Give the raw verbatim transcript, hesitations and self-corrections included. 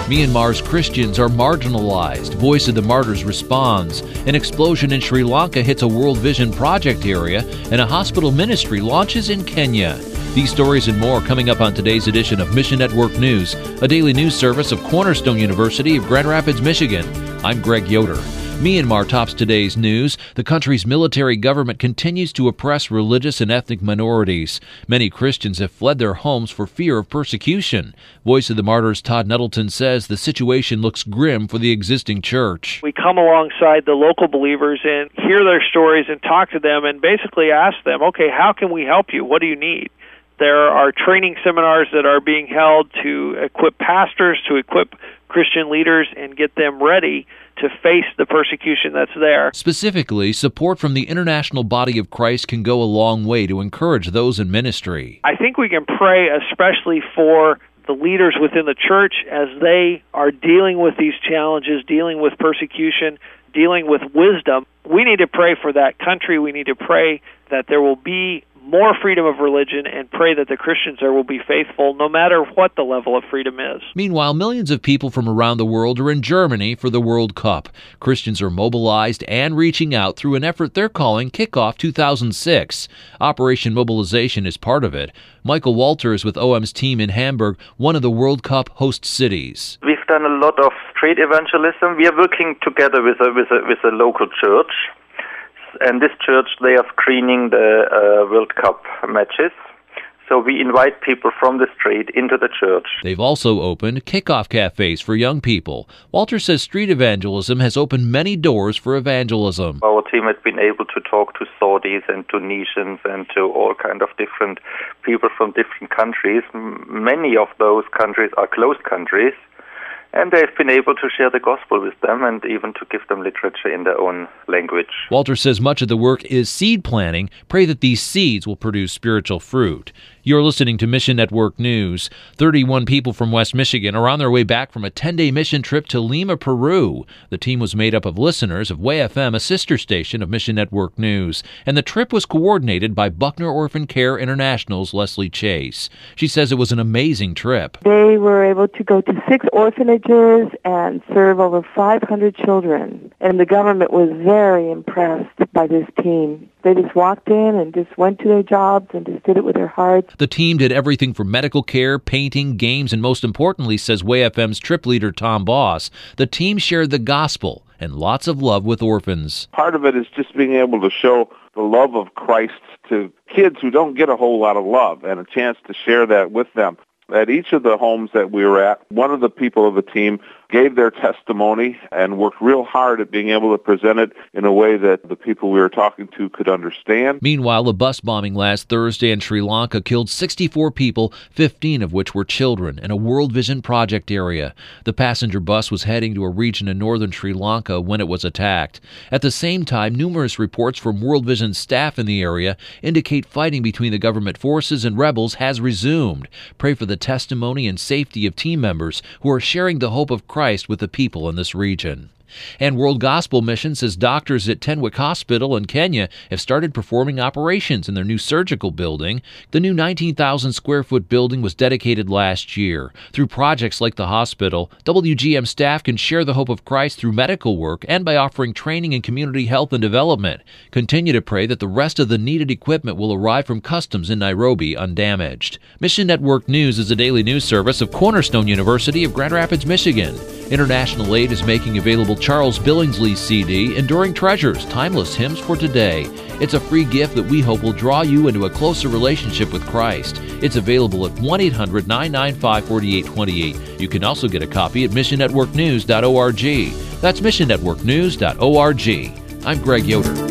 Myanmar's Christians are marginalized. Voice of the Martyrs responds. An explosion in Sri Lanka hits a World Vision Project area, and a hospital ministry launches in Kenya. These stories and more coming up on today's edition of Mission Network News, a daily news service of Cornerstone University of Grand Rapids, Michigan. I'm Greg Yoder. Myanmar tops today's news. The country's military government continues to oppress religious and ethnic minorities. Many Christians have fled their homes for fear of persecution. Voice of the Martyrs Todd Nettleton says the situation looks grim for the existing church. We come alongside the local believers and hear their stories and talk to them and basically ask them, okay, how can we help you? What do you need? There are training seminars that are being held to equip pastors, to equip Christian leaders, and get them ready to face the persecution that's there. Specifically, support from the International Body of Christ can go a long way to encourage those in ministry. I think we can pray especially for the leaders within the church as they are dealing with these challenges, dealing with persecution, dealing with wisdom. We need to pray for that country. We need to pray that there will be more freedom of religion and pray that the Christians there will be faithful no matter what the level of freedom is. Meanwhile, millions of people from around the world are in Germany for the World Cup. Christians are mobilized and reaching out through an effort they're calling Kickoff two thousand six. Operation Mobilization is part of it. Michael Walter is with O M's team in Hamburg, one of the World Cup host cities. We've done a lot of street evangelism. We are working together with a, with a, with a local church. And this church, they are screening the uh, World Cup matches. So we invite people from the street into the church. They've also opened kickoff cafes for young people. Walter says street evangelism has opened many doors for evangelism. Our team has been able to talk to Saudis and Tunisians and to all kind of different people from different countries. Many of those countries are closed countries. And they've been able to share the gospel with them and even to give them literature in their own language. Walter says much of the work is seed planting. Pray that these seeds will produce spiritual fruit. You're listening to Mission Network News. thirty-one people from West Michigan are on their way back from a ten-day mission trip to Lima, Peru. The team was made up of listeners of W A Y F M, a sister station of Mission Network News, and the trip was coordinated by Buckner Orphan Care International's Leslie Chase. She says it was an amazing trip. They were able to go to six orphanages and serve over five hundred children, and the government was very impressed by this team. They just walked in and just went to their jobs and just did it with their hearts. The team did everything from medical care, painting, games, and most importantly, says W A Y F M's trip leader Tom Boss, the team shared the gospel and lots of love with orphans. Part of it is just being able to show the love of Christ to kids who don't get a whole lot of love and a chance to share that with them. At each of the homes that we were at, one of the people of the team gave their testimony and worked real hard at being able to present it in a way that the people we were talking to could understand. Meanwhile, a bus bombing last Thursday in Sri Lanka killed sixty-four people, fifteen of which were children, in a World Vision Project area. The passenger bus was heading to a region in northern Sri Lanka when it was attacked. At the same time, numerous reports from World Vision staff in the area indicate fighting between the government forces and rebels has resumed. Pray for the testimony and safety of team members who are sharing the hope of Christ with the people in this region. And World Gospel Mission says doctors at Tenwek Hospital in Kenya have started performing operations in their new surgical building. The new nineteen thousand square foot building was dedicated last year. Through projects like the hospital, W G M staff can share the hope of Christ through medical work and by offering training in community health and development. Continue to pray that the rest of the needed equipment will arrive from customs in Nairobi undamaged. Mission Network News is a daily news service of Cornerstone University of Grand Rapids, Michigan. International Aid is making available Charles Billingsley's C D, Enduring Treasures, Timeless Hymns for Today. It's a free gift that we hope will draw you into a closer relationship with Christ. It's available at one eight hundred nine nine five four eight two eight. You can also get a copy at mission network news dot org. That's mission network news dot org. I'm Greg Yoder.